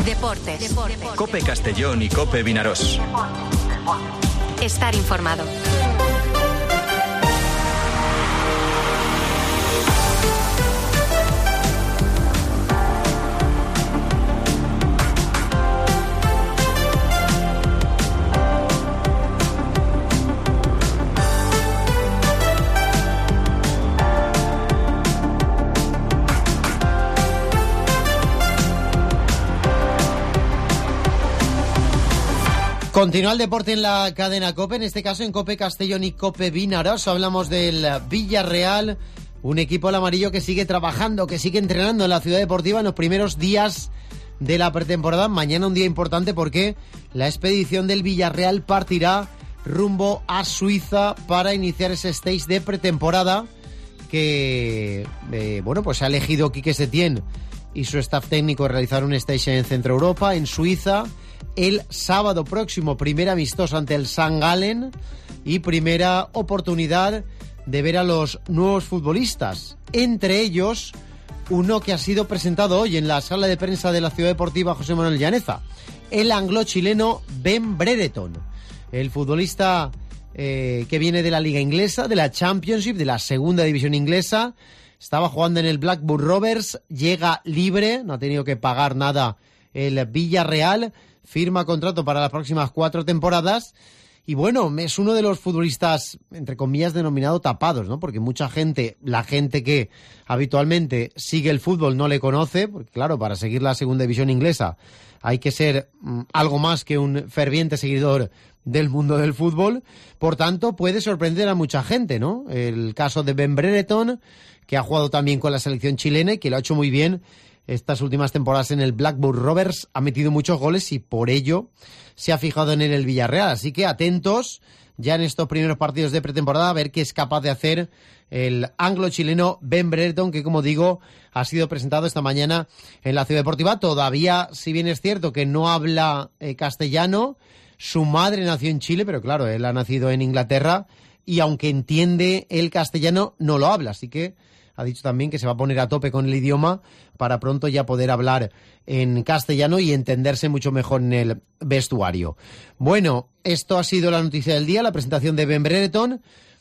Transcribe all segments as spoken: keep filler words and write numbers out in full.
Deportes. Deportes. COPE Castellón y COPE Vinarós. Estar informado. Continúa el deporte en la cadena COPE, en este caso en COPE Castellón y COPE Vinarós. Hablamos del Villarreal, un equipo al amarillo que sigue trabajando, que sigue entrenando en la ciudad deportiva en los primeros días de la pretemporada. Mañana un día importante porque la expedición del Villarreal partirá rumbo a Suiza para iniciar ese stage de pretemporada que, eh, bueno, pues ha elegido Quique Setién y su staff técnico realizar un stage en Centro Europa, en Suiza, el sábado próximo. Primera amistosa ante el Sankt Gallen y primera oportunidad de ver a los nuevos futbolistas, entre ellos uno que ha sido presentado hoy en la sala de prensa de la Ciudad Deportiva José Manuel Llaneza, el anglo-chileno Ben Brereton, el futbolista eh, que viene de la liga inglesa, de la Championship, de la segunda división inglesa. Estaba jugando en el Blackburn Rovers, llega libre, no ha tenido que pagar nada el Villarreal, firma contrato para las próximas cuatro temporadas y bueno, es uno de los futbolistas, entre comillas, denominado tapados, ¿no? Porque mucha gente, la gente que habitualmente sigue el fútbol no le conoce, porque claro, para seguir la segunda división inglesa hay que ser mm, algo más que un ferviente seguidor del mundo del fútbol, por tanto puede sorprender a mucha gente, ¿no? El caso de Ben Brereton, que ha jugado también con la selección chilena y que lo ha hecho muy bien estas últimas temporadas en el Blackburn Rovers, ha metido muchos goles y por ello se ha fijado en él el Villarreal. Así que atentos ya en estos primeros partidos de pretemporada a ver qué es capaz de hacer el anglo-chileno Ben Brereton, que como digo ha sido presentado esta mañana en la Ciudad Deportiva. Todavía, si bien es cierto que no habla eh, castellano, su madre nació en Chile, pero claro, él ha nacido en Inglaterra y aunque entiende el castellano no lo habla, así que ha dicho también que se va a poner a tope con el idioma para pronto ya poder hablar en castellano y entenderse mucho mejor en el vestuario. Bueno, esto ha sido la noticia del día, la presentación de Ben Brereton.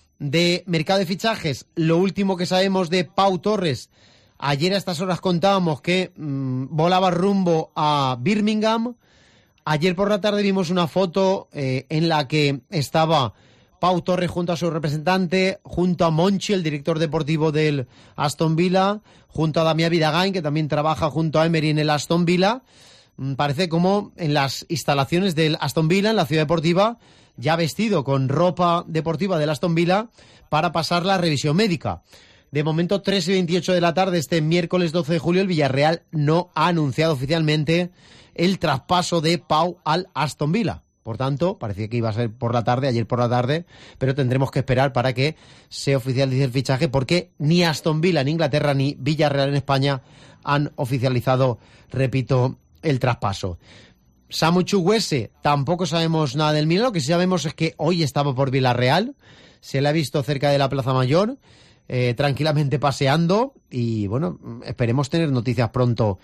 De mercado de fichajes, lo último que sabemos de Pau Torres. Ayer a estas horas contábamos que mmm, volaba rumbo a Birmingham. Ayer por la tarde vimos una foto eh, en la que estaba Pau Torres junto a su representante, junto a Monchi, el director deportivo del Aston Villa, junto a Damián Vidagain, que también trabaja junto a Emery en el Aston Villa. Parece como en las instalaciones del Aston Villa, en la ciudad deportiva, ya vestido con ropa deportiva del Aston Villa para pasar la revisión médica. De momento, tres y veintiocho de la tarde, este miércoles doce de julio, el Villarreal no ha anunciado oficialmente el traspaso de Pau al Aston Villa. Por tanto, parecía que iba a ser por la tarde, ayer por la tarde, pero tendremos que esperar para que se oficialice el fichaje, porque ni Aston Villa en Inglaterra ni Villarreal en España han oficializado, repito, el traspaso. Samu Chukwueze, tampoco sabemos nada del Milan. Lo que sí sabemos es que hoy estaba por Villarreal, se le ha visto cerca de la Plaza Mayor, eh, tranquilamente paseando, y bueno, esperemos tener noticias pronto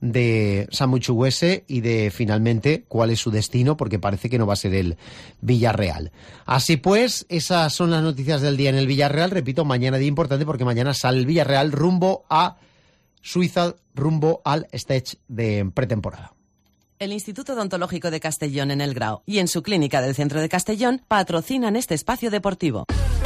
de Samu Chukwueze y de finalmente cuál es su destino, porque parece que no va a ser el Villarreal. Así pues, esas son las noticias del día en el Villarreal. Repito, mañana día importante porque mañana sale el Villarreal rumbo a Suiza, rumbo al stage de pretemporada. El Instituto Odontológico de Castellón en El Grao y en su clínica del centro de Castellón patrocinan este espacio deportivo.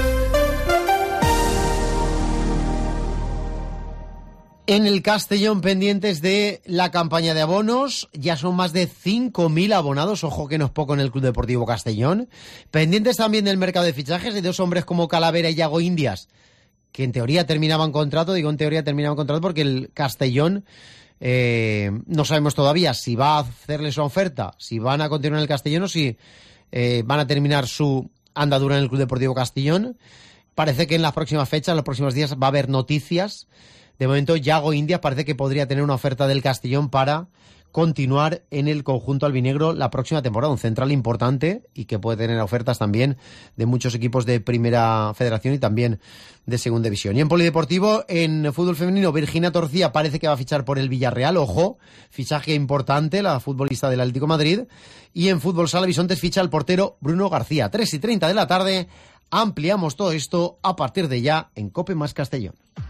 En el Castellón, pendientes de la campaña de abonos, ya son más de cinco mil abonados, ojo que no es poco en el Club Deportivo Castellón. Pendientes también del mercado de fichajes de dos hombres como Calavera y Yago Indias, que en teoría terminaban contrato, digo en teoría terminaban contrato porque el Castellón eh, no sabemos todavía si va a hacerles una oferta, si van a continuar en el Castellón o si eh, van a terminar su andadura en el Club Deportivo Castellón. Parece que en las próximas fechas, en los próximos días va a haber noticias. De momento, Yago Indias parece que podría tener una oferta del Castellón para continuar en el conjunto albinegro la próxima temporada. Un central importante y que puede tener ofertas también de muchos equipos de Primera Federación y también de Segunda División. Y en polideportivo, en fútbol femenino, Virginia Torcía parece que va a fichar por el Villarreal. Ojo, fichaje importante, la futbolista del Atlético de Madrid. Y en fútbol sala Bisontes ficha al portero Bruno García. tres y treinta de la tarde. Ampliamos todo esto a partir de ya en COPE más Castellón.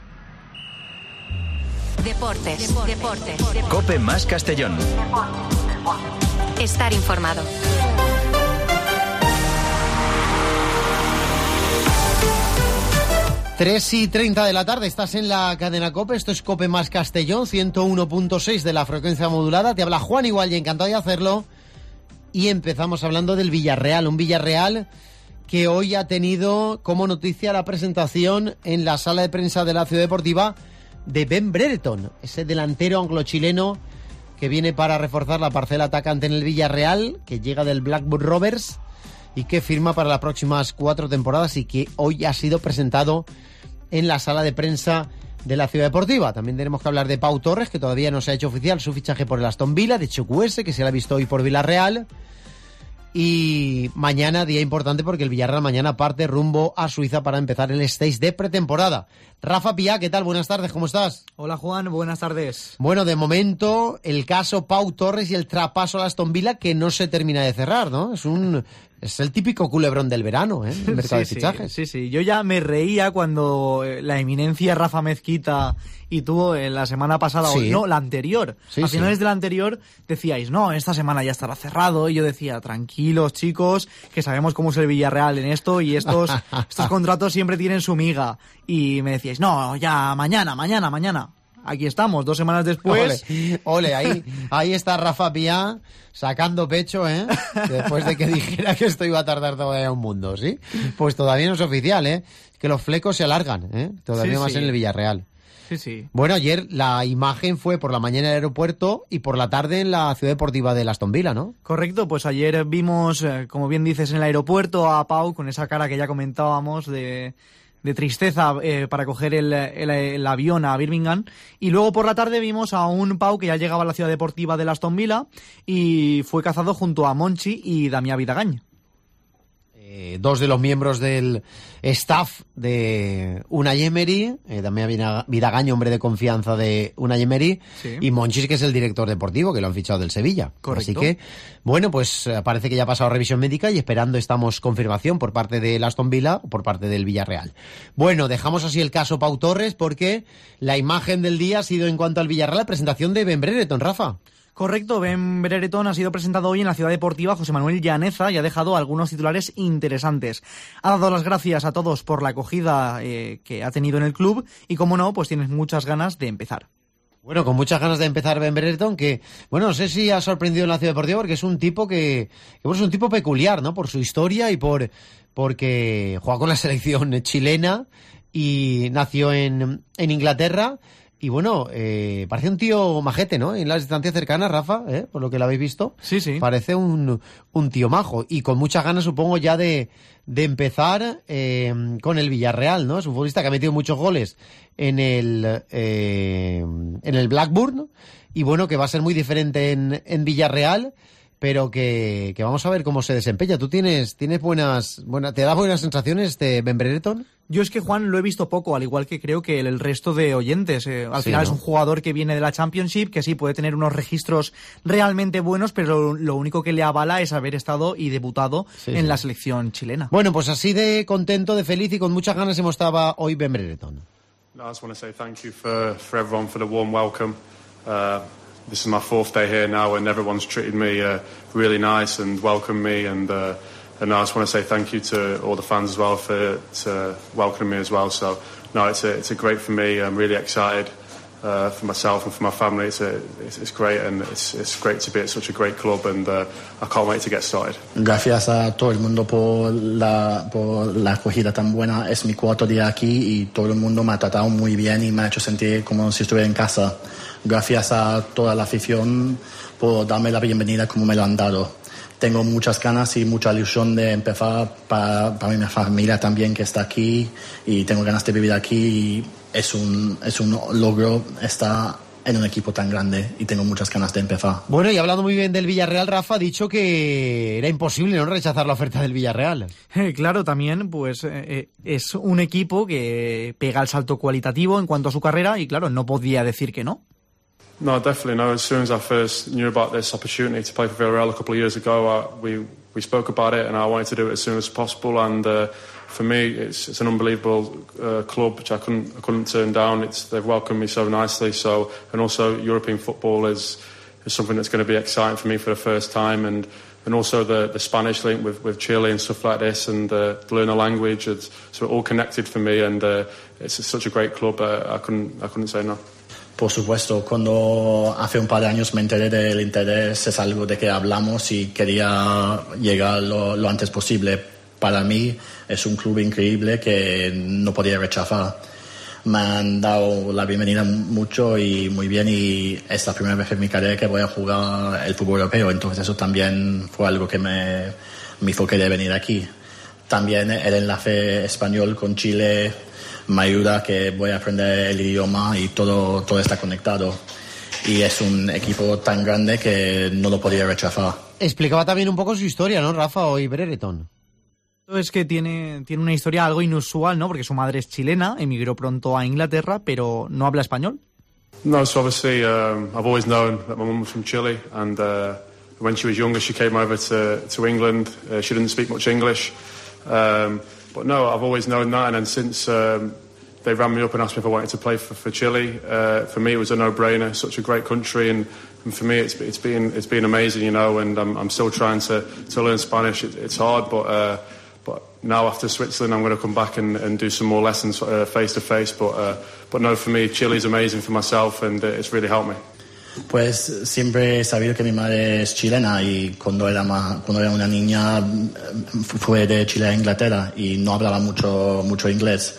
Deportes, deportes, deportes. COPE más Castellón. Estar informado. tres y treinta de la tarde, estás en la cadena COPE, esto es COPE más Castellón, ciento uno punto seis de la frecuencia modulada. Te habla Juan Igual y encantado de hacerlo. Y empezamos hablando del Villarreal, un Villarreal que hoy ha tenido como noticia la presentación en la sala de prensa de la Ciudad Deportiva de Ben Brereton, ese delantero anglo-chileno que viene para reforzar la parcela atacante en el Villarreal, que llega del Blackburn Rovers y que firma para las próximas cuatro temporadas y que hoy ha sido presentado en la sala de prensa de la Ciudad Deportiva. También tenemos que hablar de Pau Torres, que todavía no se ha hecho oficial su fichaje por el Aston Villa, de Chukwueze, que se la ha visto hoy por Villarreal. Y mañana, día importante porque el Villarreal mañana parte rumbo a Suiza para empezar el stage de pretemporada. Rafa Piá, ¿qué tal? Buenas tardes, ¿cómo estás? Hola Juan, buenas tardes. Bueno, de momento el caso Pau Torres y el traspaso al Aston Villa que no se termina de cerrar, ¿no? Es un es el típico culebrón del verano, ¿eh? El mercado sí, de fichajes. Sí, sí, sí. Yo ya me reía cuando la eminencia Rafa Mezquita y tú en la semana pasada, Sí. o no, la anterior, Sí, a sí. finales de la anterior decíais, no, esta semana ya estará cerrado, y yo decía, tranquilos chicos, que sabemos cómo es el Villarreal en esto, y estos, estos contratos siempre tienen su miga, y me decíais, no, ya mañana, mañana, mañana. Aquí estamos, dos semanas después. Ole, ole, ahí, ahí está Rafa Piá sacando pecho, ¿eh? Después de que dijera que esto iba a tardar todavía un mundo, ¿sí? Pues todavía no es oficial, ¿eh? Que los flecos se alargan, ¿eh? Todavía Sí, más sí. en el Villarreal. Sí, sí. Bueno, ayer la imagen fue por la mañana en el aeropuerto y por la tarde en la ciudad deportiva de Aston Villa, ¿no? Correcto, pues ayer vimos, eh, como bien dices, en el aeropuerto a Pau con esa cara que ya comentábamos de, de tristeza eh, para coger el, el, el avión a Birmingham, y luego por la tarde vimos a un Pau que ya llegaba a la ciudad deportiva de Aston Villa y fue cazado junto a Monchi y Damià Vidagañ. Eh, dos de los miembros del staff de Unai Emery, eh, Damià Vidagañ, hombre de confianza de Unai Emery, Sí. y Monchis, que es el director deportivo, que lo han fichado del Sevilla. Correcto. Así que, bueno, pues eh, parece que ya ha pasado revisión médica y esperando estamos confirmación por parte del Aston Villa o por parte del Villarreal. Bueno, dejamos así el caso Pau Torres porque la imagen del día ha sido, en cuanto al Villarreal, la presentación de Ben Brereton, Rafa. Correcto, Ben Brereton ha sido presentado hoy en la ciudad deportiva José Manuel Llaneza y ha dejado algunos titulares interesantes. Ha dado las gracias a todos por la acogida eh, que ha tenido en el club y, como no, pues tienes muchas ganas de empezar. Bueno, con muchas ganas de empezar Ben Brereton, que, bueno, no sé si ha sorprendido en la ciudad deportiva porque es un tipo que, que bueno, es un tipo peculiar, ¿no? Por su historia y por porque juega con la selección chilena y nació en, en Inglaterra. Y bueno, eh, parece un tío majete, ¿no? En las distancias cercanas, Rafa, ¿eh? Por lo que lo habéis visto. Sí, sí. Parece un, un tío majo. Y con muchas ganas, supongo, ya de, de empezar eh, con el Villarreal, ¿no? Es un futbolista que ha metido muchos goles en el, eh, en el Blackburn, ¿no? Y bueno, que va a ser muy diferente en, en Villarreal, pero que, que vamos a ver cómo se desempeña. ¿Tú tienes, tienes buenas, buena, te da buenas sensaciones este Ben Brereton? Yo es que, Juan, lo he visto poco, al igual que creo que el, el resto de oyentes. Eh, al Sí, final ¿no? es un jugador que viene de la Championship, que sí puede tener unos registros realmente buenos, pero lo, lo único que le avala es haber estado y debutado Sí, en sí. la selección chilena. Bueno, pues así de contento, de feliz y con muchas ganas hemos estado hoy Ben Brereton. I just want to say thank you for, for everyone for the warm welcome. Uh, this is my fourth day here now, and everyone's treated me uh, really nice and welcomed me. And uh, and I just want to say thank you to all the fans as well for to welcoming me as well. So no, it's a it's a great for me. I'm really excited uh, for myself and for my family. It's a it's, it's great, and it's it's great to be at such a great club, and uh, I can't wait to get started. Gracias a todo el mundo por la, por la acogida tan buena. Es mi cuarto día aquí y todo el mundo me ha tratado muy bien y me ha hecho sentir como si estuviera en casa. Gracias a toda la afición por darme la bienvenida como me lo han dado. Tengo muchas ganas y mucha ilusión de empezar para, para mi familia también que está aquí y tengo ganas de vivir aquí y es un, es un logro estar en un equipo tan grande y tengo muchas ganas de empezar. Bueno, y hablando muy bien del Villarreal, Rafa ha dicho que era imposible no rechazar la oferta del Villarreal. Eh, claro, también pues eh, es un equipo que pega el salto cualitativo en cuanto a su carrera y claro, no podía decir que no. No, definitely no. As soon as I first knew about this opportunity to play for Villarreal a couple of years ago, I, we we spoke about it, and I wanted to do it as soon as possible. And uh, for me, it's it's an unbelievable uh, club which I couldn't I couldn't turn down. It's they've welcomed me so nicely. So, and also European football is is something that's going to be exciting for me for the first time, and and also the the Spanish link with with Chile and stuff like this, and uh, to learn a language. It's so all connected for me, and uh, it's such a great club. Uh, I couldn't I couldn't say no. Por supuesto, cuando hace un par de años me enteré del interés, es algo de que hablamos y quería llegar lo, lo antes posible. Para mí es un club increíble que no podía rechazar. Me han dado la bienvenida mucho y muy bien, y es la primera vez en mi carrera que voy a jugar el fútbol europeo, entonces eso también fue algo que me, me hizo querer venir aquí. También el enlace español con Chile me ayuda, que voy a aprender el idioma y todo, todo está conectado. Y es un equipo tan grande que no lo podía rechazar. Explicaba también un poco su historia, ¿no, Rafa? Hoy Brereton. Es que tiene, tiene una historia algo inusual, ¿no? Porque su madre es chilena, emigró pronto a Inglaterra, pero no habla español. No, so obviously um, I've always known that my mum was from Chile, and uh, when she was younger she came over to, to England. Uh, she didn't speak much English. Um, But no, I've always known that, and then since um, they rang me up and asked me if I wanted to play for, for Chile, uh, for me it was a no-brainer. Such a great country, and, and for me it's it's been it's been amazing, you know. And I'm I'm still trying to, to learn Spanish. It, it's hard, but uh, but now after Switzerland, I'm going to come back and, and do some more lessons uh, face to face. But uh, but no, for me, Chile's amazing for myself, and uh, it's really helped me. Pues siempre he sabido que mi madre es chilena, y cuando era, ma, cuando era una niña fue de Chile a Inglaterra y no hablaba mucho, mucho inglés.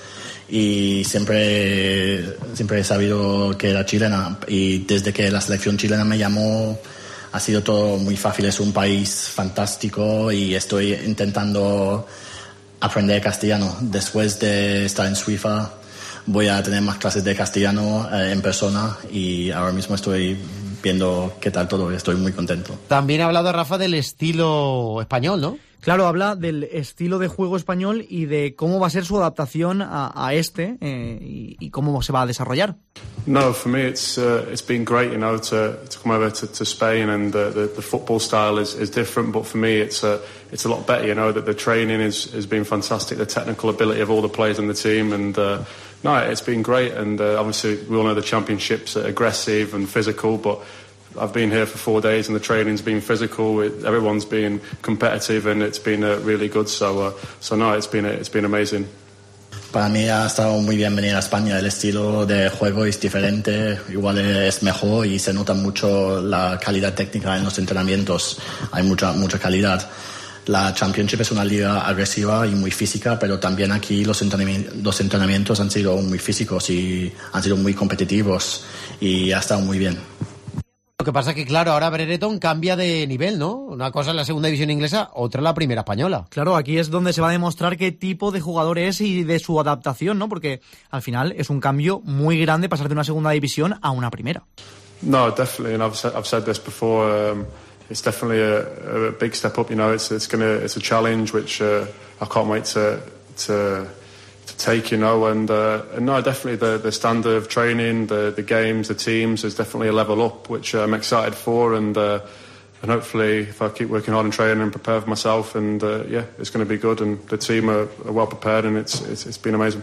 Y siempre, siempre he sabido que era chilena, y desde que la selección chilena me llamó ha sido todo muy fácil. Es un país fantástico y estoy intentando aprender castellano. Después de estar en Suiza voy a tener más clases de castellano eh, en persona, y ahora mismo estoy viendo qué tal todo. Estoy muy contento. También ha hablado Rafa del estilo español, ¿no? Claro, habla del estilo de juego español y de cómo va a ser su adaptación a, a este eh, y, y cómo se va a desarrollar. No, for me it's uh, it's been great, you know, to to come over to, to Spain, and the, the the football style is is different, but for me it's uh, it's a lot better, you know. That the training is has been fantastic, the technical ability of all the players in the team, and uh, no, it's been great. And uh, obviously we all know the championships are aggressive and physical, but I've been here for four days and the training's been physical. It, everyone's been competitive, and it's been uh, really good. So uh, so no, it's been uh, it's been amazing. Para mí ha estado muy bien venir a España. El estilo de juego es diferente, igual es mejor, y se nota mucho la calidad técnica en los entrenamientos. Hay mucha mucha calidad. La Championship es una liga agresiva y muy física, pero también aquí los entrenamientos, los entrenamientos han sido muy físicos y han sido muy competitivos, y ha estado muy bien. Lo que pasa es que, claro, ahora Brereton cambia de nivel, ¿no? Una cosa es la segunda división inglesa, otra la primera española. Claro, aquí es donde se va a demostrar qué tipo de jugador es y de su adaptación, ¿no? Porque al final es un cambio muy grande pasar de una segunda división a una primera. No, definitely, and I've said, I've said this before. Um, it's definitely a, a big step up. You know, it's it's gonna it's a challenge which uh, I can't wait to to. to take, you know, and uh, and no, definitely the the standard of training, the the games, the teams is definitely a level up, which I'm excited for, and uh, and hopefully if I keep working hard and training and prepare for myself, and uh, yeah, it's going to be good, and the team are, are well prepared, and it's it's, it's been amazing.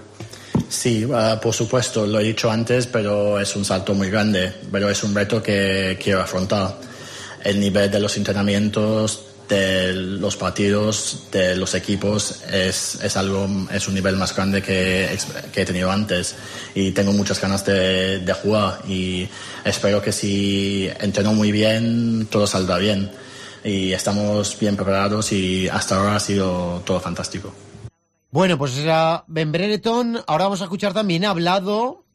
Sí, uh, por supuesto, lo he dicho antes, pero es un salto muy grande, pero es un reto que quiero afrontar. El nivel de los entrenamientos, de los partidos, de los equipos es, es algo, es un nivel más grande que, que he tenido antes, y tengo muchas ganas de, de jugar, y espero que si entreno muy bien todo saldrá bien, y estamos bien preparados, y hasta ahora ha sido todo fantástico. Bueno, pues era Ben Brereton. Ahora vamos a escuchar también, ha hablado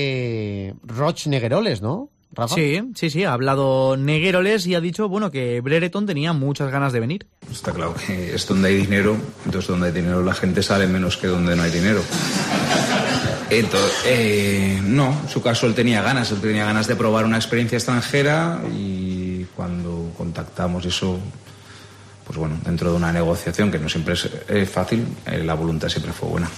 eh, Roch Negueroles, ¿no? ¿Rafa? Sí, sí, sí, ha hablado Negueroles y ha dicho, bueno, que Brereton tenía muchas ganas de venir. Está claro que es donde hay dinero, entonces donde hay dinero la gente sale menos que donde no hay dinero. Entonces, eh, no, en su caso él tenía ganas, él tenía ganas de probar una experiencia extranjera y cuando contactamos eso, pues bueno, dentro de una negociación que no siempre es eh, fácil, eh, la voluntad siempre fue buena.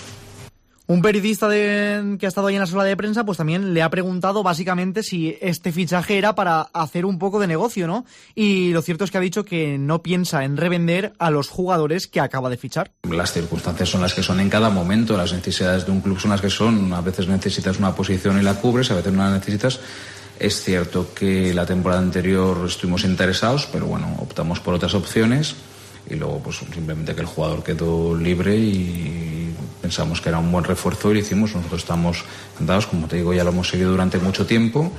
Un periodista de, que ha estado ahí en la sala de prensa, pues también le ha preguntado básicamente si este fichaje era para hacer un poco de negocio, ¿no? Y lo cierto es que ha dicho que no piensa en revender a los jugadores que acaba de fichar. Las circunstancias son las que son en cada momento, las necesidades de un club son las que son. A veces necesitas una posición y la cubres, a veces no la necesitas. Es cierto que la temporada anterior estuvimos interesados, pero bueno, optamos por otras opciones y luego pues simplemente que el jugador quedó libre y pensamos que era un buen refuerzo y lo hicimos. Nosotros estamos encantados, como te digo, ya lo hemos seguido durante mucho tiempo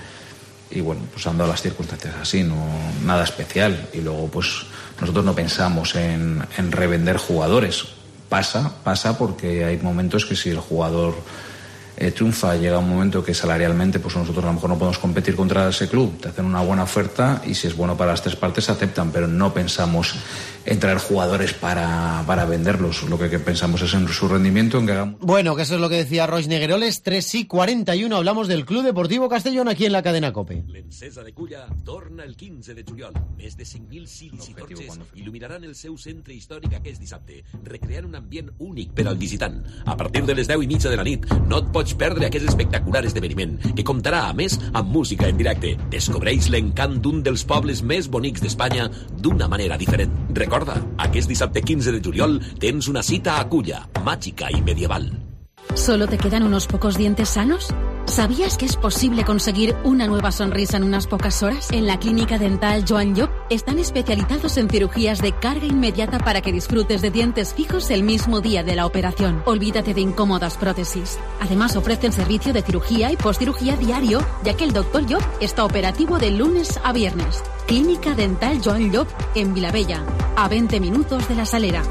y bueno, pues han dado las circunstancias así, no nada especial. Y luego pues nosotros no pensamos en, en revender jugadores. Pasa, pasa porque hay momentos que si el jugador eh, triunfa, llega un momento que salarialmente pues nosotros a lo mejor no podemos competir contra ese club, te hacen una buena oferta y si es bueno para las tres partes aceptan, pero no pensamos en traer jugadores para, para venderlos. Lo que, que pensamos es en su rendimiento, en que hagamos... Bueno, que eso es lo que decía Roix Negueroles. Tres y cuarenta y uno, hablamos del Club Deportivo Castellón aquí en la cadena COPE. L'Encesa de Culla torna el quinze de juliol. Més de cinc mil cilis i torxes il·luminaran el seu centre històric aquest dissabte, recreant un ambient únic per al visitant. A partir de les deu i mitja de la nit, no et pots perdre aquest espectacular esdeveniment, que comptarà, a més, amb música en directe. Descobreix l'encant d'un dels pobles més bonics d'Espanya d'una manera diferent. Recorda, aquest dissabte quinze de juliol tens una cita a Culla, màgica i medieval. ¿Solo te quedan unos pocos dientes sanos? ¿Sabías que es posible conseguir una nueva sonrisa en unas pocas horas? En la clínica dental Joan Llop están especializados en cirugías de carga inmediata para que disfrutes de dientes fijos el mismo día de la operación. Olvídate de incómodas prótesis. Además ofrecen servicio de cirugía y postcirugía diario, ya que el doctor Llop está operativo de lunes a viernes. Clínica dental Joan Llop en Vilabella, a veinte minutos de La Salera.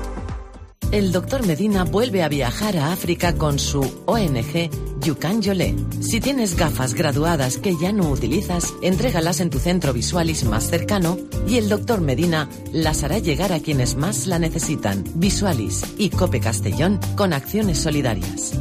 El doctor Medina vuelve a viajar a África con su O N G Yukan Yolé. Si tienes gafas graduadas que ya no utilizas, entrégalas en tu centro Visualis más cercano y el doctor Medina las hará llegar a quienes más la necesitan. Visualis y COPE Castellón con acciones solidarias.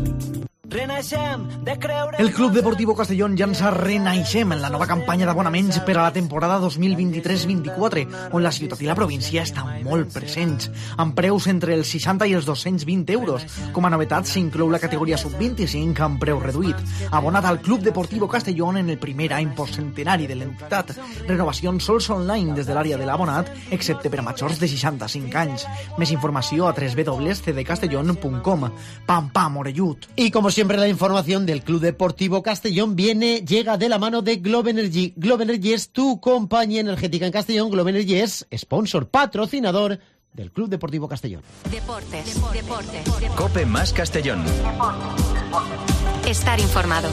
El Club Deportivo Castellón llança Renaixem en la nova campanya d'abonaments per a la temporada dos mil vint-i-tres vint-i-quatre, on la ciutat i la província estan molt presents, amb preus entre els seixanta i els dos-cents vint euros. Com a novetat s'inclou la categoria sub vint-i-cinc amb preu reduït. Abonat al Club Deportivo Castellón en el primer any postcentenari de l'entitat. Renovacions sols online des de l'àrea de l'abonat, excepte per a majors de seixanta-cinc anys. Més informació a w w w punt c d castellón punt com. Pam, pam, orellut. Y como siempre la información del Club Deportivo Castellón viene, llega de la mano de Globe Energy. Globe Energy es tu compañía energética en Castellón. Globe Energy es sponsor, patrocinador del Club Deportivo Castellón. Deportes, deportes, deportes. COPE más Castellón. Estar informado.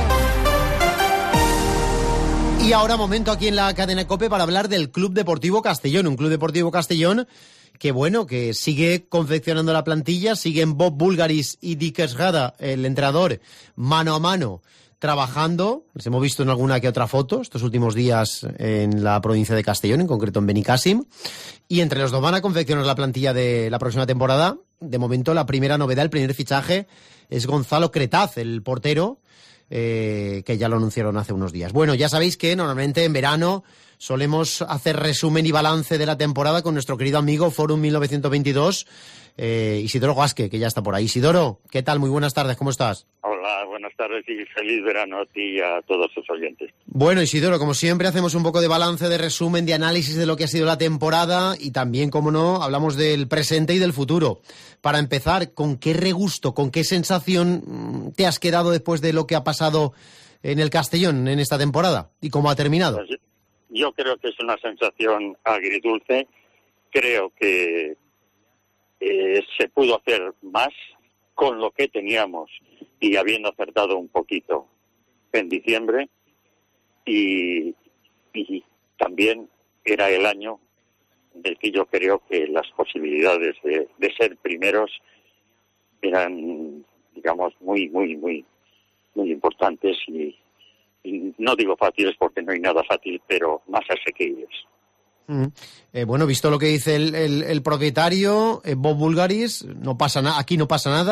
Y ahora momento aquí en la cadena COPE para hablar del Club Deportivo Castellón. Un Club Deportivo Castellón que bueno, que sigue confeccionando la plantilla, siguen Bob Bulgaris y Dick Esgada, el entrenador, mano a mano, trabajando. Les hemos visto en alguna que otra foto estos últimos días en la provincia de Castellón, en concreto en Benicàssim. Y entre los dos van a confeccionar la plantilla de la próxima temporada. De momento la primera novedad, el primer fichaje, es Gonzalo Cretaz, el portero, eh, que ya lo anunciaron hace unos días. Bueno, ya sabéis que normalmente en verano solemos hacer resumen y balance de la temporada con nuestro querido amigo Forum mil novecientos veintidós, eh, Isidoro Guasque, que ya está por ahí. Isidoro, ¿qué tal? Muy buenas tardes, ¿cómo estás? Hola, buenas tardes y feliz verano a ti y a todos sus oyentes. Bueno, Isidoro, como siempre hacemos un poco de balance, de resumen, de análisis de lo que ha sido la temporada y también, como no, hablamos del presente y del futuro. Para empezar, ¿con qué regusto, con qué sensación te has quedado después de lo que ha pasado en el Castellón en esta temporada y cómo ha terminado? Pues yo creo que es una sensación agridulce. Creo que eh, se pudo hacer más con lo que teníamos y habiendo acertado un poquito en diciembre. Y, y también era el año del que yo creo que las posibilidades de, de ser primeros eran, digamos, muy, muy, muy, muy importantes y Y no digo fáciles porque no hay nada fácil, pero más asequibles. Mm. Eh, bueno, visto lo que dice el, el, el propietario, eh, Bob Bulgaris, no pasa nada, aquí no pasa nada,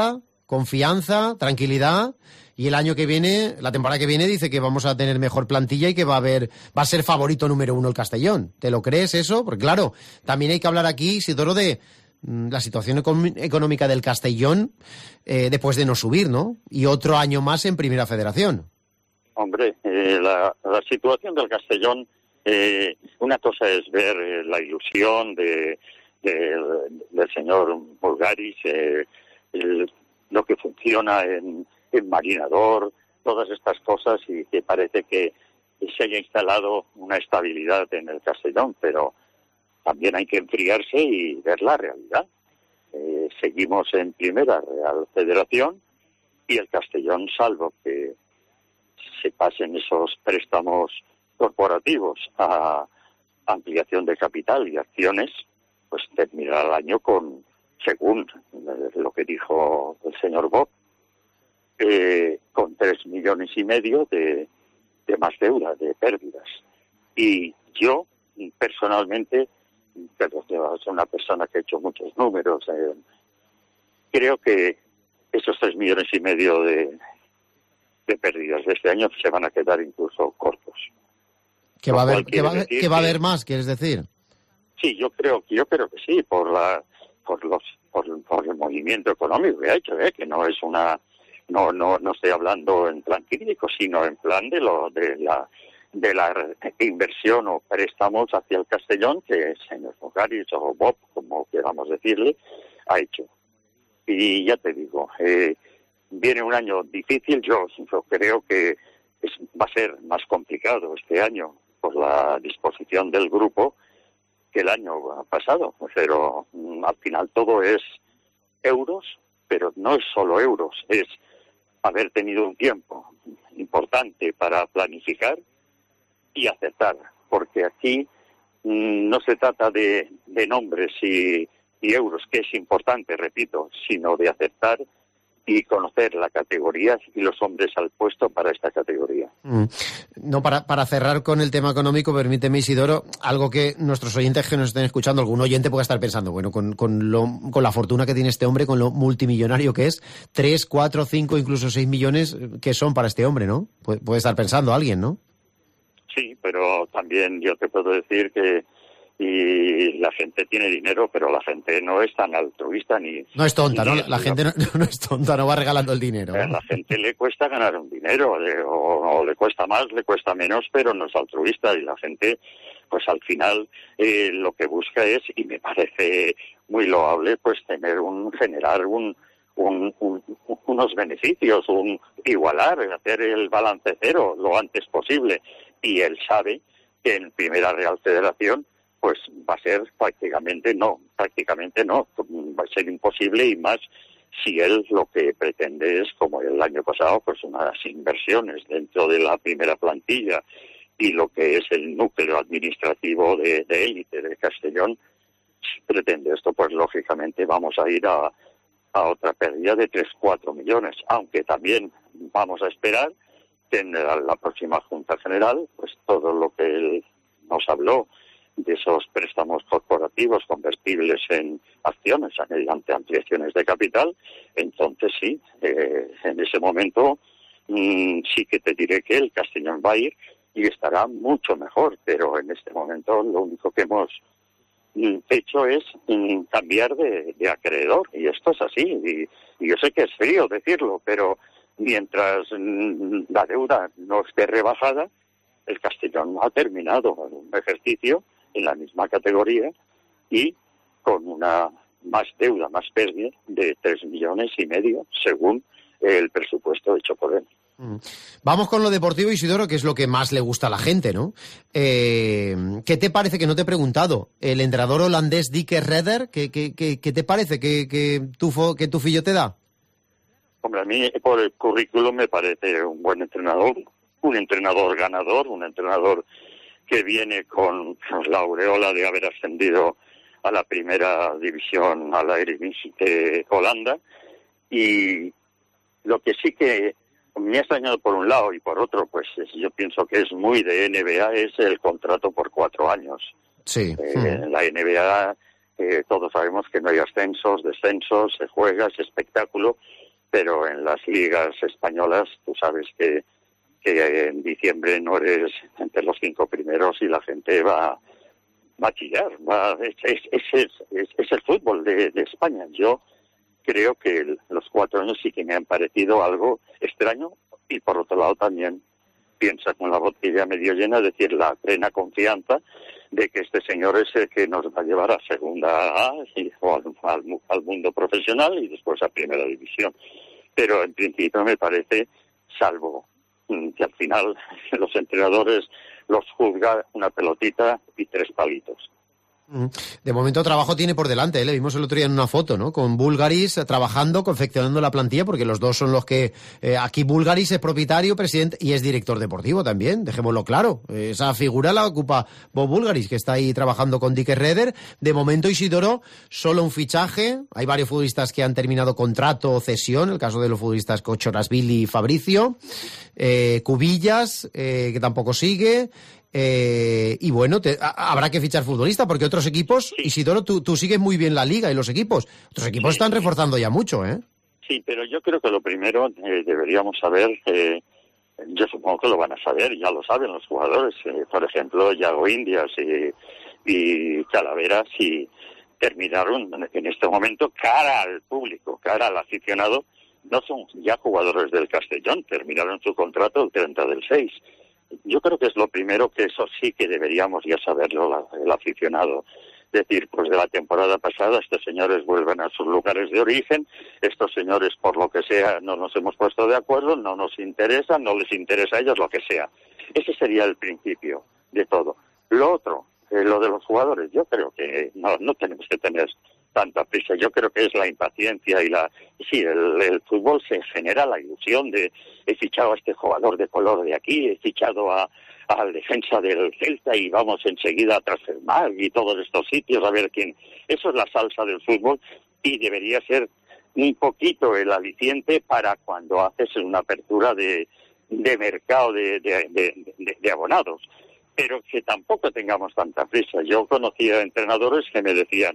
confianza, tranquilidad, y el año que viene, la temporada que viene, dice que vamos a tener mejor plantilla y que va a haber, va a ser favorito número uno el Castellón. ¿Te lo crees eso? Porque claro, también hay que hablar aquí, Isidoro, de la situación económica del Castellón eh, después de no subir, ¿no? Y otro año más en Primera Federación. Hombre, eh, la, la situación del Castellón, eh, una cosa es ver eh, la ilusión de, de, del señor Bulgaris, eh, el, lo que funciona en, en Marinador, todas estas cosas, y que parece que se haya instalado una estabilidad en el Castellón, pero también hay que enfriarse y ver la realidad. Eh, seguimos en Primera Real Federación y el Castellón, salvo que se pasen esos préstamos corporativos a ampliación de capital y acciones, pues terminará el año con, según lo que dijo el señor Bob, eh, con tres millones y medio de, de más deuda, de pérdidas. Y yo, personalmente, pero soy una persona que ha hecho muchos números, eh, creo que esos tres millones y medio de, de pérdidas de este año se van a quedar incluso cortos. ¿Que va a haber, que va, que va a haber más, quieres decir? Sí, yo creo, yo creo que sí, por la, por los, por, por el movimiento económico que ha hecho, ¿eh? Que no es una, no, no, no estoy hablando en plan crítico, sino en plan de lo, de la, de la inversión o préstamos hacia el Castellón que el señor Bulgaris o Bob, como queramos decirle, ha hecho. Y ya te digo, eh, viene un año difícil. Yo, yo creo que es, va a ser más complicado este año por la disposición del grupo que el año pasado, pero mm, al final todo es euros, pero no es solo euros, es haber tenido un tiempo importante para planificar y aceptar, porque aquí mmm, no se trata de, de nombres y, y euros, que es importante, repito, sino de aceptar y conocer la categoría y los hombres al puesto para esta categoría. Mm. No, para, para cerrar con el tema económico, permíteme, Isidoro, algo que nuestros oyentes que nos estén escuchando, algún oyente puede estar pensando, bueno, con, con, lo, con la fortuna que tiene este hombre, con lo multimillonario que es, tres, cuatro, cinco, incluso seis millones, que son para este hombre, ¿no? Pu- puede estar pensando alguien, ¿no? Sí, pero también yo te puedo decir que y la gente tiene dinero, pero la gente no es tan altruista ni... No es tonta, ni, ¿no? La gente no, no es tonta, no va regalando el dinero. A la gente le cuesta ganar un dinero, le, o, o le cuesta más, le cuesta menos, pero no es altruista, y la gente, pues al final, eh, lo que busca es, y me parece muy loable, pues tener un, generar un, un, un unos beneficios, un igualar, hacer el balance cero lo antes posible, y él sabe que en Primera Real Federación pues va a ser prácticamente no, prácticamente no, va a ser imposible, y más si él lo que pretende es, como el año pasado, pues unas inversiones dentro de la primera plantilla y lo que es el núcleo administrativo de, de élite de Castellón, si pretende esto, pues lógicamente vamos a ir a, a otra pérdida de tres, cuatro millones, aunque también vamos a esperar que en la, la próxima Junta General, pues todo lo que él nos habló de esos préstamos corporativos convertibles en acciones mediante ampliaciones de capital, entonces sí, eh, en ese momento mmm, sí que te diré que el Castellón va a ir y estará mucho mejor, pero en este momento lo único que hemos mmm, hecho es mmm, cambiar de, de acreedor, y esto es así, y, y yo sé que es frío decirlo, pero mientras mmm, la deuda no esté rebajada, el Castellón ha terminado un ejercicio en la misma categoría y con una más deuda, más pérdida de tres millones y medio, según el presupuesto hecho por él. Vamos con lo deportivo, Isidoro, que es lo que más le gusta a la gente, ¿no? Eh, ¿Qué te parece, que no te he preguntado, el entrenador holandés Dick Redder? ¿Qué, qué, qué, qué te parece que, que, tu, que tu fillo te da? Hombre, a mí por el currículum me parece un buen entrenador, un entrenador ganador, un entrenador que viene con la aureola de haber ascendido a la primera división, a la Eredivisie de Holanda, y lo que sí que me ha extrañado por un lado y por otro, pues yo pienso que es muy de N B A, es el contrato por cuatro años. Sí. Eh, en la N B A eh, todos sabemos que no hay ascensos, descensos, se juega, es espectáculo, pero en las ligas españolas tú sabes que, que en diciembre no eres entre los cinco primeros y la gente va, va a chillar. Va, es, es, es, es, es el fútbol de, de España. Yo creo que el, los cuatro años sí que me han parecido algo extraño, y por otro lado también piensa con la botella medio llena, es decir, la plena confianza de que este señor es el que nos va a llevar a segunda A y, o al, al, al mundo profesional y después a primera división. Pero en principio me parece, salvo que al final los entrenadores los juzga una pelotita y tres palitos. De momento trabajo tiene por delante, ¿eh? Le vimos el otro día en una foto, ¿no? Con Bulgaris trabajando, confeccionando la plantilla, porque los dos son los que... Eh, aquí Bulgaris es propietario, presidente y es director deportivo también, dejémoslo claro. Esa figura la ocupa Bob Bulgaris, que está ahí trabajando con Dick Reder. De momento, Isidoro, solo un fichaje. Hay varios futbolistas que han terminado contrato o cesión, el caso de los futbolistas Cochorasvili y Fabricio. Eh, Cubillas, eh, que tampoco sigue... Eh, y bueno, te, a, habrá que fichar futbolista porque otros equipos, sí. Isidoro, tú, tú sigues muy bien la liga y los equipos, otros equipos sí, están reforzando ya mucho, ¿eh? Sí, pero yo creo que lo primero eh, deberíamos saber, eh, yo supongo que lo van a saber, ya lo saben los jugadores, eh, por ejemplo, Yago Indias y, y Calavera, si terminaron en este momento cara al público, cara al aficionado, no son ya jugadores del Castellón, terminaron su contrato el treinta del seis. Yo creo que es lo primero, que eso sí que deberíamos ya saberlo la, el aficionado. Es decir, pues de la temporada pasada estos señores vuelven a sus lugares de origen, estos señores por lo que sea no nos hemos puesto de acuerdo, no nos interesa, no les interesa a ellos lo que sea. Ese sería el principio de todo. Lo otro, eh, lo de los jugadores, yo creo que no, no tenemos que tener tanta prisa. Yo creo que es la impaciencia y la... Sí, el, el fútbol se genera la ilusión de he fichado a este jugador de color de aquí, he fichado a al defensa del Celta y vamos enseguida a transformar y todos estos sitios a ver quién... Eso es la salsa del fútbol y debería ser un poquito el aliciente para cuando haces una apertura de, de mercado de, de, de, de, de abonados. Pero que tampoco tengamos tanta prisa. Yo conocía entrenadores que me decían,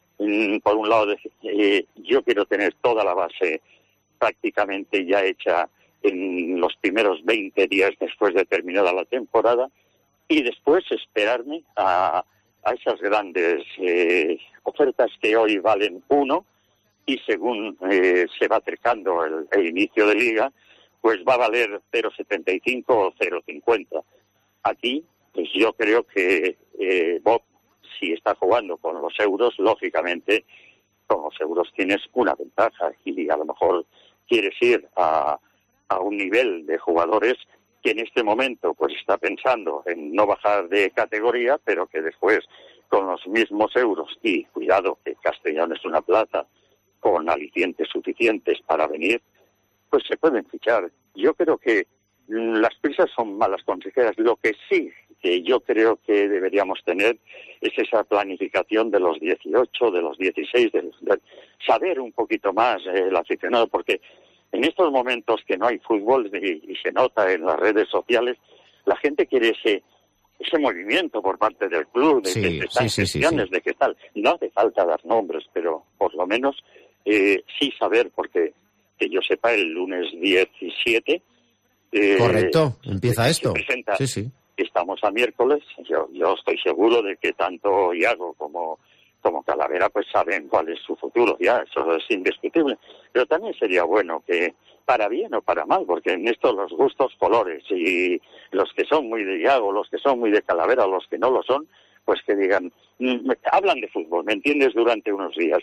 por un lado, eh, yo quiero tener toda la base prácticamente ya hecha en los primeros veinte días después de terminada la temporada y después esperarme a, a esas grandes eh, ofertas que hoy valen uno y según eh, se va acercando el, el inicio de liga, pues va a valer cero coma setenta y cinco o cero coma cincuenta. Aquí, pues yo creo que eh, Bob, si está jugando con los euros, lógicamente con los euros tienes una ventaja y a lo mejor quieres ir a, a un nivel de jugadores que en este momento pues está pensando en no bajar de categoría, pero que después con los mismos euros, y cuidado que Castellón es una plaza con alicientes suficientes para venir, pues se pueden fichar. Yo creo que las prisas son malas consejeras. Lo que sí que yo creo que deberíamos tener es esa planificación de los dieciocho, de los dieciséis, de, de saber un poquito más eh, el aficionado, porque en estos momentos que no hay fútbol y, y se nota en las redes sociales, la gente quiere ese ese movimiento por parte del club, de sí, que están sí, sí, gestiones, sí, sí. de que tal. No hace falta dar nombres, pero por lo menos eh, sí saber, porque que yo sepa, el lunes diecisiete... Eh, Correcto, empieza esto. Presenta, sí, sí. Estamos a miércoles, yo, yo estoy seguro de que tanto Iago como, como Calavera pues saben cuál es su futuro, ya, eso es indiscutible. Pero también sería bueno que, para bien o para mal, porque en esto los gustos colores, y los que son muy de Iago, los que son muy de Calavera, los que no lo son, pues que digan, mm, hablan de fútbol, ¿me entiendes?, durante unos días.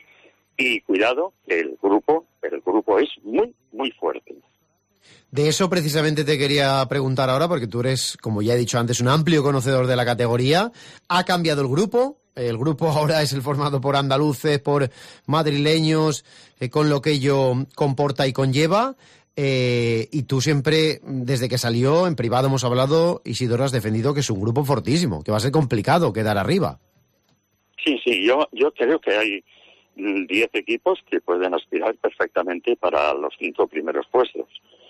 Y cuidado, el grupo, el grupo es muy, muy fuerte. De eso precisamente te quería preguntar ahora, porque tú eres, como ya he dicho antes, un amplio conocedor de la categoría. Ha cambiado el grupo. El grupo ahora es el formado por andaluces, por madrileños, eh, con lo que ello comporta y conlleva. Eh, y tú siempre, desde que salió, en privado hemos hablado, Isidoro, has defendido que es un grupo fortísimo, que va a ser complicado quedar arriba. Sí, sí, yo, yo creo que hay diez equipos que pueden aspirar perfectamente para los cinco primeros puestos.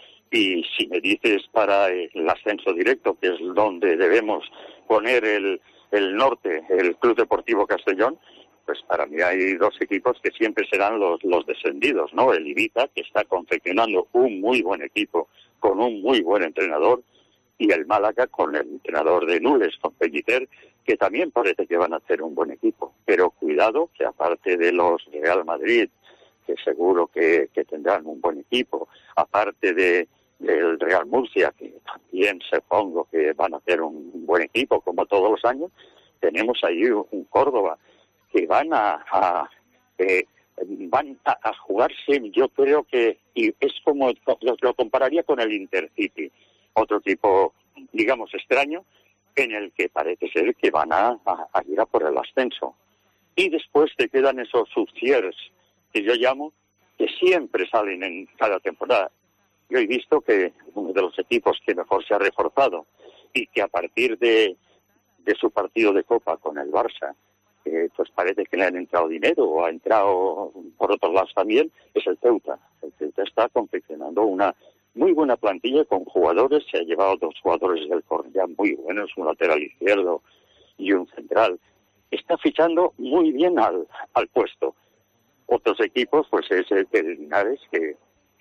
Y si me dices para el ascenso directo, que es donde debemos poner el, el norte, el Club Deportivo Castellón, pues para mí hay dos equipos que siempre serán los, los descendidos, ¿no? El Ibiza, que está confeccionando un muy buen equipo, con un muy buen entrenador, y el Málaga con el entrenador de Nules, con Pellicer, que también parece que van a hacer un buen equipo. Pero cuidado, que aparte de los Real Madrid, que seguro que, que tendrán un buen equipo, aparte de del Real Murcia, que también supongo que van a hacer un buen equipo, como todos los años, tenemos ahí un Córdoba, que van a, a eh, van a, a jugarse, yo creo que, y es como, lo, lo compararía con el Intercity, otro tipo, digamos, extraño, en el que parece ser que van a, a, a ir a por el ascenso. Y después te quedan esos subtiers, que yo llamo, que siempre salen en cada temporada. Yo he visto que uno de los equipos que mejor se ha reforzado y que a partir de, de su partido de Copa con el Barça, eh, pues parece que le han entrado dinero o ha entrado por otros lados también, es el Ceuta. El Ceuta está confeccionando una muy buena plantilla con jugadores, se ha llevado dos jugadores del Cornellá muy buenos, un lateral izquierdo y un central. Está fichando muy bien al, al puesto. Otros equipos, pues es el de Linares, que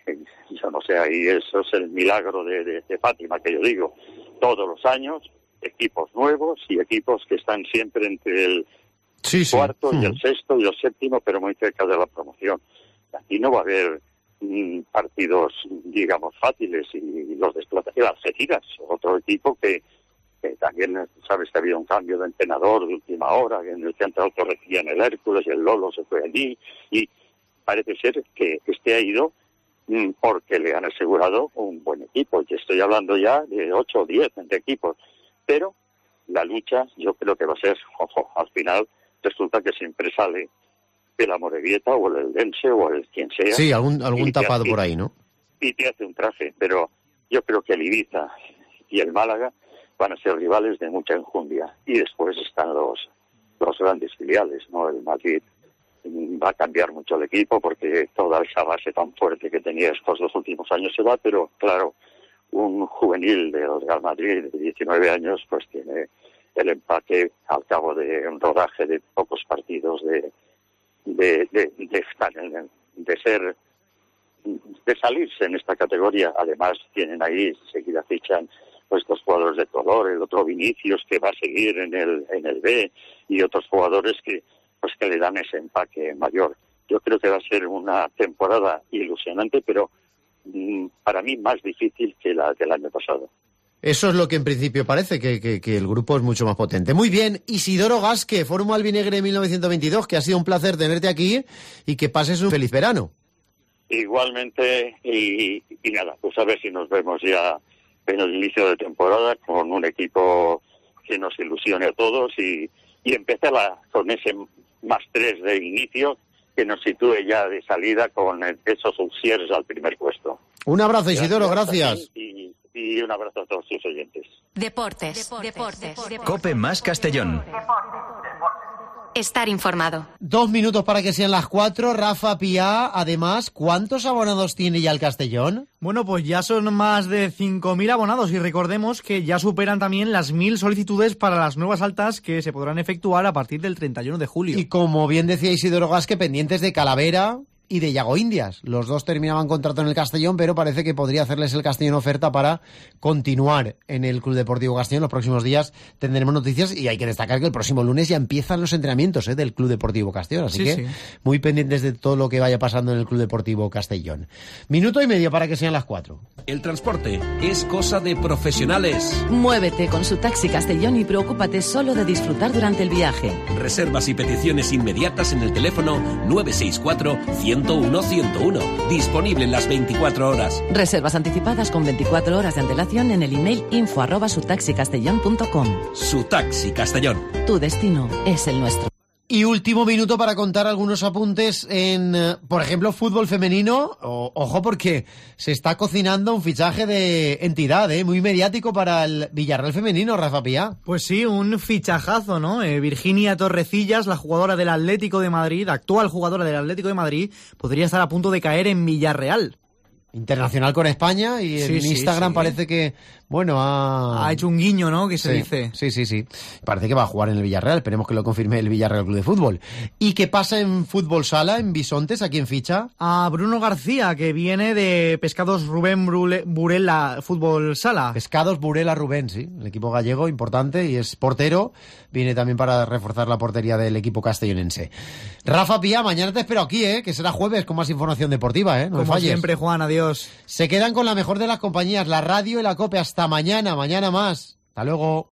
yo no sé, ahí eso es el milagro de, de, de Fátima, que yo digo, todos los años, equipos nuevos y equipos que están siempre entre el sí, sí. cuarto y el sexto y el séptimo, pero muy cerca de la promoción. Aquí no va a haber mm, partidos, digamos, fáciles, y los desplazan. Y Algeciras, otro equipo que, que también, sabes que ha habido un cambio de entrenador de última hora, en el que ha entrado Torrecilla en el Hércules y el Lolo se fue allí, y parece ser que este ha ido porque le han asegurado un buen equipo. Y estoy hablando ya de ocho o diez de equipos. Pero la lucha yo creo que va a ser, ojo, al final resulta que siempre sale el Amorebieta o el Eldense o el quien sea. Sí, algún, algún tapado hace, por ahí, ¿no? Y te hace un traje. Pero yo creo que el Ibiza y el Málaga van a ser rivales de mucha enjundia. Y después están los, los grandes filiales, ¿no? El Madrid va a cambiar mucho el equipo porque toda esa base tan fuerte que tenía estos dos últimos años se va, pero claro, un juvenil del Real Madrid de diecinueve años pues tiene el empaque al cabo de un rodaje de pocos partidos de de, de, de estar en, de ser de salirse en esta categoría. Además tienen ahí, seguida fichan pues estos jugadores de color, el otro Vinicius que va a seguir en el en el B, y otros jugadores que pues que le dan ese empaque mayor. Yo creo que va a ser una temporada ilusionante, pero mmm, para mí más difícil que la del año pasado. Eso es lo que en principio parece, que, que, que el grupo es mucho más potente. Muy bien, Isidoro Gasque, Fórum Albinegre mil novecientos veintidós, que ha sido un placer tenerte aquí y que pases un feliz verano. Igualmente, y, y nada, pues a ver si nos vemos ya en el inicio de temporada con un equipo que nos ilusione a todos y, y empezar la, con ese más tres de inicio que nos sitúe ya de salida con esos subsieres al primer puesto. Un abrazo, Isidoro, gracias. Y, y un abrazo a todos sus oyentes. Deportes, deportes, deportes. Cope más Castellón. Estar informado. Dos minutos para que sean las cuatro. Rafa Piá, además, ¿cuántos abonados tiene ya el Castellón? Bueno, pues ya son más de cinco mil abonados y recordemos que ya superan también las mil solicitudes para las nuevas altas que se podrán efectuar a partir del treinta y uno de julio. Y como bien decía Isidoro Gasque, pendientes de Calavera y de Yago Indias. Los dos terminaban contrato en el Castellón, pero parece que podría hacerles el Castellón oferta para continuar en el Club Deportivo Castellón. Los próximos días tendremos noticias y hay que destacar que el próximo lunes ya empiezan los entrenamientos ¿eh? del Club Deportivo Castellón. Así sí, que sí. muy pendientes de todo lo que vaya pasando en el Club Deportivo Castellón. Minuto y medio para que sean las cuatro. El transporte es cosa de profesionales. Muévete con su Taxi Castellón y preocúpate solo de disfrutar durante el viaje. Reservas y peticiones inmediatas en el teléfono nueve seis cuatro, ciento uno, ciento uno. Disponible en las veinticuatro horas. Reservas anticipadas con veinticuatro horas de antelación en el email info arroba sutaxicastellón punto com. Su Taxi Castellón. Tu destino es el nuestro. Y último minuto para contar algunos apuntes en, por ejemplo, fútbol femenino. O, ojo, porque se está cocinando un fichaje de entidad, ¿eh? Muy mediático para el Villarreal femenino, Rafa Piá. Pues sí, un fichajazo, ¿no? Eh, Virginia Torrecillas, la jugadora del Atlético de Madrid, actual jugadora del Atlético de Madrid, podría estar a punto de caer en Villarreal. internacional con España y en Sí, sí, Instagram sí. parece que, bueno, ha... Ha hecho un guiño, ¿no? Que se Sí, dice. Sí, sí, sí. Parece que va a jugar en el Villarreal. Esperemos que lo confirme el Villarreal Club de Fútbol. ¿Y qué pasa en Fútbol Sala, en Bisontes? ¿A quién ficha? A Bruno García, que viene de Pescados Rubén Brule- Burela Fútbol Sala. Pescados Burela Rubén, sí. El equipo gallego importante y es portero. Viene también para reforzar la portería del equipo castellonense. Rafa Pía, mañana te espero aquí, ¿eh? Que será jueves con más información deportiva, ¿eh? No me Como falles. siempre, Juan, adiós. Se quedan con la mejor de las compañías, la radio y la COPE. Hasta mañana, mañana más. Hasta luego.